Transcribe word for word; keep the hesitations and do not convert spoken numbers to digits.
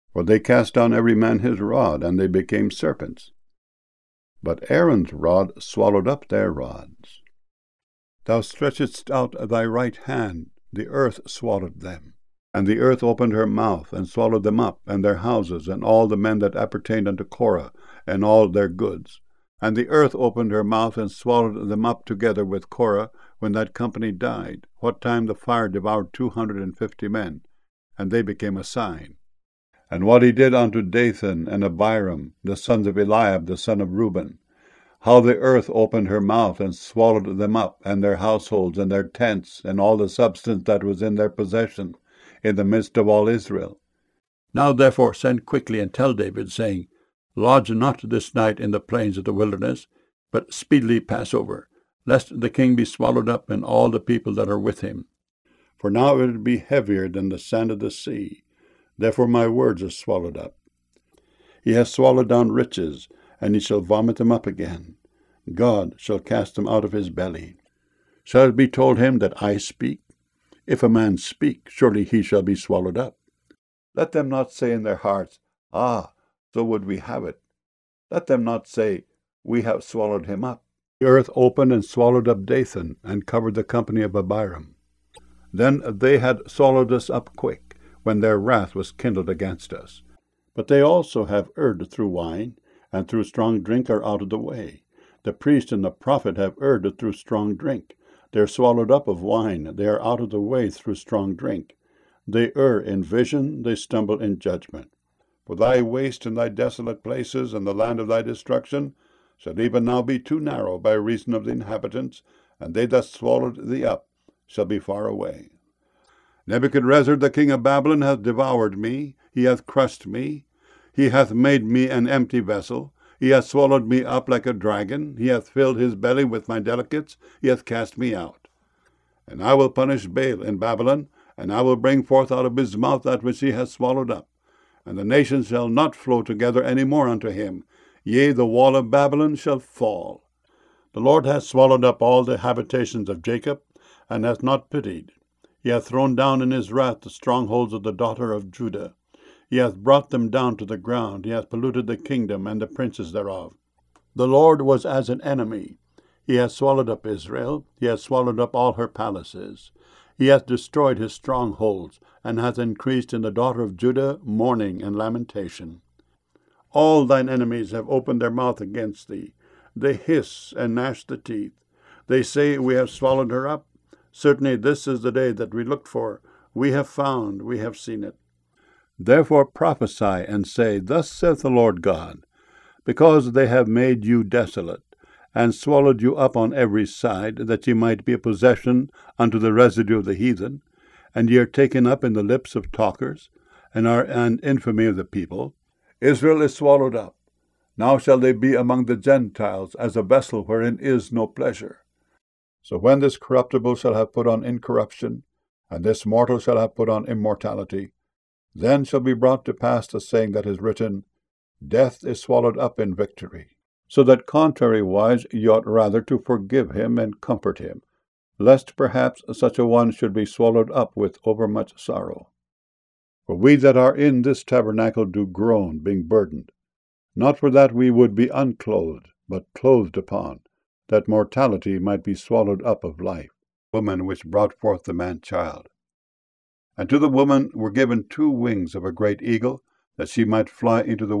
For they cast down every man his rod, and they became serpents. But Aaron's rod swallowed up their rods. Thou stretchedst out thy right hand, the earth swallowed them. And the earth opened her mouth, and swallowed them up, and their houses, and all the men that appertained unto Korah, and all their goods. And the earth opened her mouth, and swallowed them up together with Korah, when that company died, what time the fire devoured two hundred and fifty men, and they became a sign. And what he did unto Dathan and Abiram, the sons of Eliab, the son of Reuben, how the earth opened her mouth, and swallowed them up, and their households, and their tents, and all the substance that was in their possession, in the midst of all Israel. Now therefore send quickly and tell David, saying, Lodge not this night in the plains of the wilderness, but speedily pass over, lest the king be swallowed up, and all the people that are with him. For now it will be heavier than the sand of the sea. Therefore my words are swallowed up. He has swallowed down riches, and he shall vomit them up again. God shall cast them out of his belly. Shall it be told him that I speak? If a man speak, surely he shall be swallowed up. Let them not say in their hearts, Ah, so would we have it. Let them not say, We have swallowed him up. The earth opened and swallowed up Dathan, and covered the company of Abiram. Then they had swallowed us up quick, when their wrath was kindled against us. But they also have erred through wine, and through strong drink are out of the way. The priest and the prophet have erred through strong drink. They are swallowed up of wine, they are out of the way through strong drink. They err in vision, they stumble in judgment. For thy waste and thy desolate places, and the land of thy destruction, shall even now be too narrow by reason of the inhabitants, and they that swallowed thee up shall be far away. Nebuchadrezzar the king of Babylon hath devoured me, he hath crushed me, he hath made me an empty vessel, he hath swallowed me up like a dragon, he hath filled his belly with my delicates, he hath cast me out. And I will punish Baal in Babylon, and I will bring forth out of his mouth that which he hath swallowed up. And the nations shall not flow together any more unto him. Yea, the wall of Babylon shall fall. The Lord hath swallowed up all the habitations of Jacob, and hath not pitied. He hath thrown down in his wrath the strongholds of the daughter of Judah. He hath brought them down to the ground. He hath polluted the kingdom and the princes thereof. The Lord was as an enemy. He hath swallowed up Israel. He hath swallowed up all her palaces. He hath destroyed his strongholds, and hath increased in the daughter of Judah mourning and lamentation. All thine enemies have opened their mouth against thee. They hiss and gnash the teeth. They say, We have swallowed her up. Certainly this is the day that we looked for. We have found, we have seen it. Therefore prophesy, and say, Thus saith the Lord God, because they have made you desolate, and swallowed you up on every side, that ye might be a possession unto the residue of the heathen, and ye are taken up in the lips of talkers, and are an infamy of the people. Israel is swallowed up. Now shall they be among the Gentiles, as a vessel wherein is no pleasure. So when this corruptible shall have put on incorruption, and this mortal shall have put on immortality, then shall be brought to pass the saying that is written, Death is swallowed up in victory. So that contrariwise ye ought rather to forgive him and comfort him, lest perhaps such a one should be swallowed up with overmuch sorrow. For we that are in this tabernacle do groan, being burdened, not for that we would be unclothed, but clothed upon, that mortality might be swallowed up of life. Woman which brought forth the man-child. And to the woman were given two wings of a great eagle, that she might fly into the